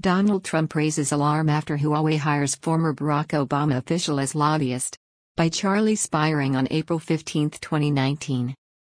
Donald Trump raises alarm after Huawei hires former Barack Obama official as lobbyist. By Charlie Spiring on April 15, 2019.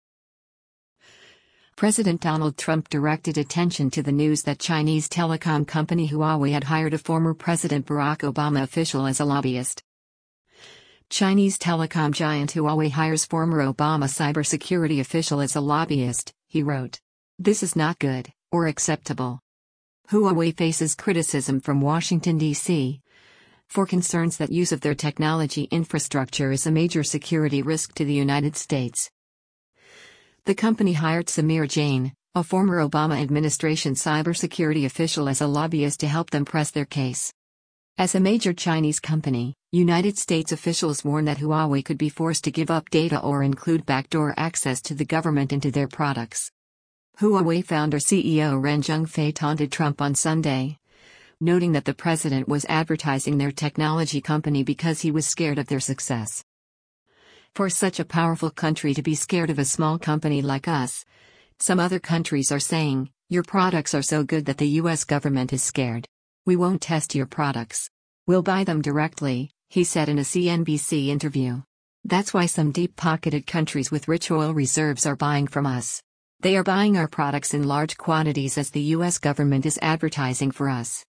President Donald Trump directed attention to the news that Chinese telecom company Huawei had hired a former President Barack Obama official as a lobbyist. Chinese telecom giant Huawei hires former Obama cybersecurity official as a lobbyist, he wrote. This is not good, or acceptable. Huawei faces criticism from Washington, D.C. for concerns that use of their technology infrastructure is a major security risk to the United States. The company hired Samir Jain, a former Obama administration cybersecurity official, as a lobbyist to help them press their case. As a major Chinese company, United States officials warn that Huawei could be forced to give up data or include backdoor access to the government into their products. Huawei founder CEO Ren Zhengfei taunted Trump on Sunday, noting that the president was advertising their technology company because he was scared of their success. For such a powerful country to be scared of a small company like us, some other countries are saying, your products are so good that the US government is scared. We won't test your products. We'll buy them directly, he said in a CNBC interview. That's why some deep-pocketed countries with rich oil reserves are buying from us. They are buying our products in large quantities as the US government is advertising for us.